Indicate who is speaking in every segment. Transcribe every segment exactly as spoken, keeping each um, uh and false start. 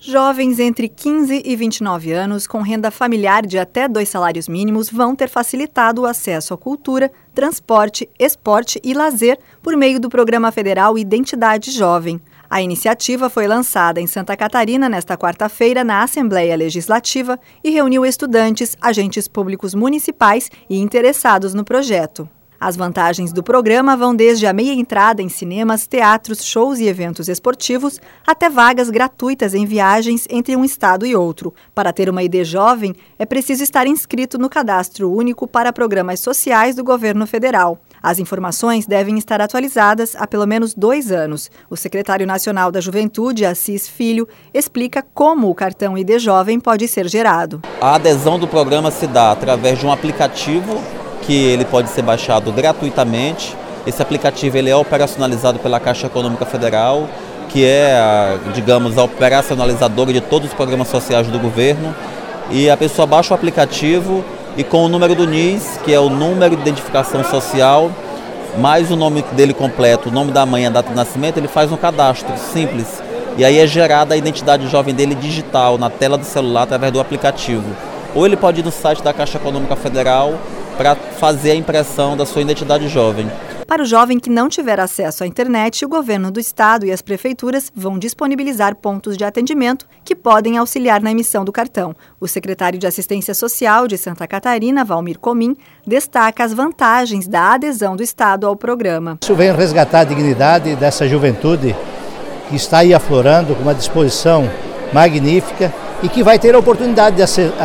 Speaker 1: Jovens entre quinze e vinte e nove anos com renda familiar de até dois salários mínimos vão ter facilitado o acesso à cultura, transporte, esporte e lazer por meio do Programa Federal Identidade Jovem. A iniciativa foi lançada em Santa Catarina nesta quarta-feira na Assembleia Legislativa e reuniu estudantes, agentes públicos municipais e interessados no projeto. As vantagens do programa vão desde a meia entrada em cinemas, teatros, shows e eventos esportivos, até vagas gratuitas em viagens entre um estado e outro. Para ter uma I D jovem, é preciso estar inscrito no Cadastro Único para Programas Sociais do Governo Federal. As informações devem estar atualizadas há pelo menos dois anos. O secretário nacional da Juventude, Assis Filho, explica como o cartão I D Jovem pode ser gerado.
Speaker 2: A adesão do programa se dá através de um aplicativo que ele pode ser baixado gratuitamente. Esse aplicativo ele é operacionalizado pela Caixa Econômica Federal, que é, a, digamos, a operacionalizadora de todos os programas sociais do governo. E a pessoa baixa o aplicativo e com o número do N I S, que é o número de identificação social, mais o nome dele completo, o nome da mãe e a data de nascimento, ele faz um cadastro simples. E aí é gerada a identidade jovem dele digital na tela do celular através do aplicativo. Ou ele pode ir no site da Caixa Econômica Federal para fazer a impressão da sua identidade jovem.
Speaker 1: Para o jovem que não tiver acesso à internet, o governo do estado e as prefeituras vão disponibilizar pontos de atendimento que podem auxiliar na emissão do cartão. O secretário de Assistência Social de Santa Catarina, Valmir Comim, destaca as vantagens da adesão do estado ao programa.
Speaker 3: Isso vem resgatar a dignidade dessa juventude que está aí aflorando com uma disposição magnífica e que vai ter a oportunidade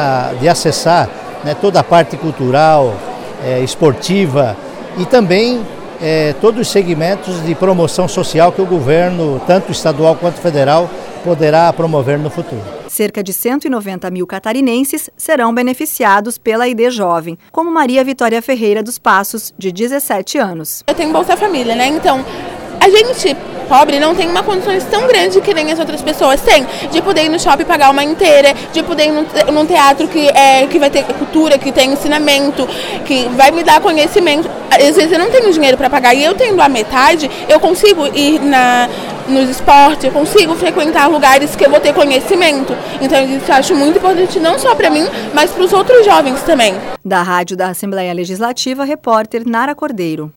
Speaker 3: de acessar né, toda a parte cultural, é, esportiva e também é, todos os segmentos de promoção social que o governo, tanto estadual quanto federal, poderá promover no futuro.
Speaker 1: Cerca de cento e noventa mil catarinenses serão beneficiados pela I D Jovem, como Maria Vitória Ferreira dos Passos, de dezessete anos.
Speaker 4: Eu tenho Bolsa Família, né? Então, a gente pobre não tem uma condições tão grande que nem as outras pessoas têm, de poder ir no shopping pagar uma inteira, de poder ir num, num teatro que, é, que vai ter cultura, que tem ensinamento, que vai me dar conhecimento. Às vezes eu não tenho dinheiro para pagar e eu tendo a metade, eu consigo ir na, nos esportes, eu consigo frequentar lugares que eu vou ter conhecimento. Então isso eu acho muito importante não só para mim, mas para os outros jovens também.
Speaker 1: Da Rádio da Assembleia Legislativa, repórter Nara Cordeiro.